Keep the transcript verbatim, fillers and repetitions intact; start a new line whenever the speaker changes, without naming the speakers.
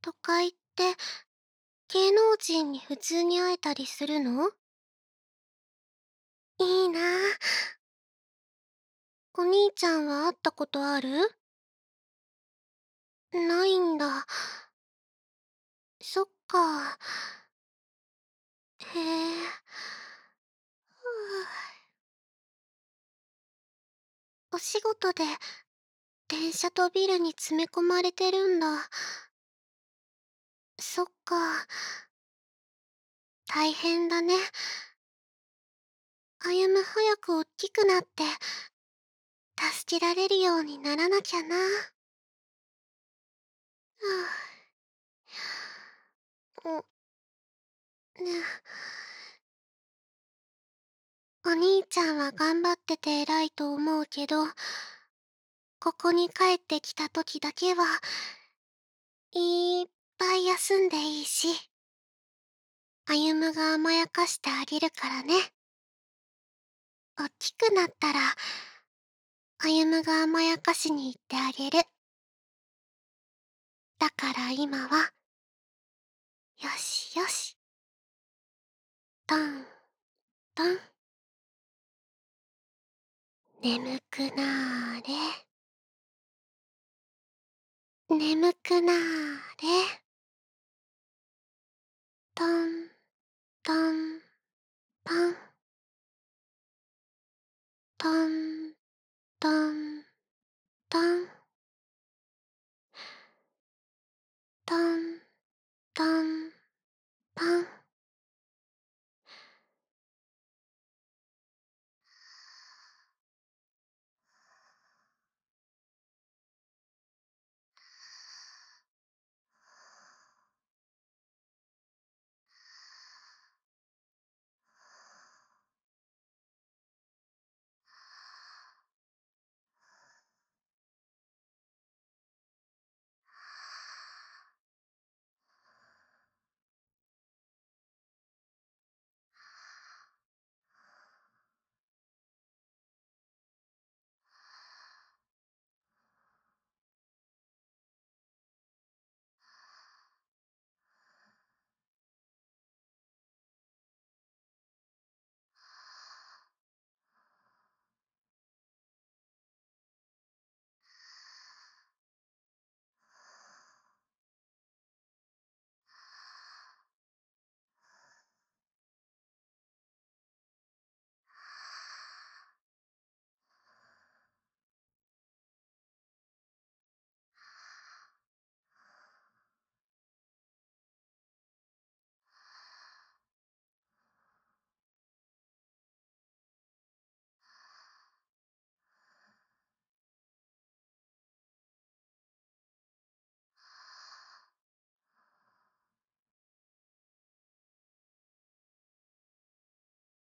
都会って芸能人に普通に会えたりするの？いいなぁ。お兄ちゃんは会ったことある？ないんだ。そっか。へえ。ふぅ。お仕事で電車とビルに詰め込まれてるんだ。そっか。大変だね。歩早くおっきくなって助けられるようにならなきゃな。はあ。ん、ね。お兄ちゃんは頑張ってて偉いと思うけど、ここに帰ってきた時だけはいっぱい休んでいいし、歩が甘やかしてあげるからね。おっきくなったら、歩が甘やかしに行ってあげる。だから今は、よしよし。トントン。眠くなーれ。眠くなーれ。トントントン。トントントン。トントントン。